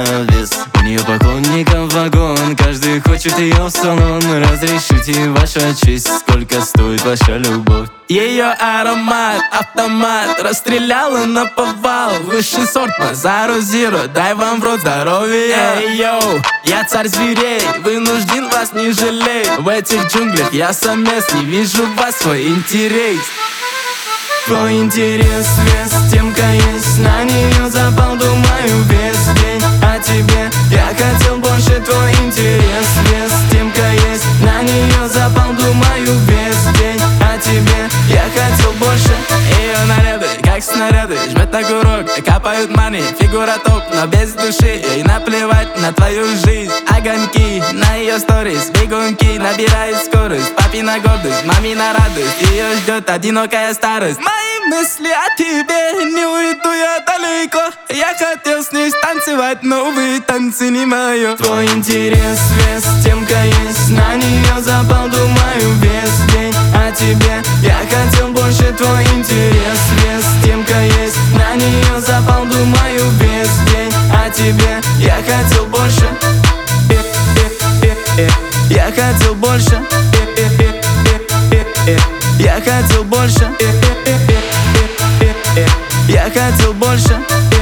на вес. У нее поклонников вагон, каждый хочет ее в салон. Разрешите, ваша честь, сколько стоит ваша любовь? Ее аромат, автомат, расстреляла наповал. Высший сорт, Мазару Зиро, дай вам в рот здоровья. Эй, йоу, я царь зверей, вынужден вас не жалеть. В этих джунглях я самец, не вижу в вас свой интерес. Твой интерес, вес, темка есть, на нее запал, думаю, весь день. А тебе я хотел больше, твой интерес, вес, темка есть, на нее запал, думаю, весь день. А тебе я хотел больше. Ее наряды, как снаряды, жмет на курок, капают мани, фигура топ, но без души. Ей наплевать на твою жизнь. Огоньки на ее сторис, бегунки набирает скорость. Папина гордость, мамина радость, ее ждет одинокая старость. Мои мысли о тебе, не уйду я далеко. Я хотел с ней станцевать, но увы, танцы не мое. Твой интерес, вес, темка есть, на нее запал, думаю, весь день. А тебе я хотел больше, твой интерес, вес, темка есть, на нее запал, думаю, весь день. А тебе я хотел больше. Я хотел больше. Я хотел больше. Я хотел больше.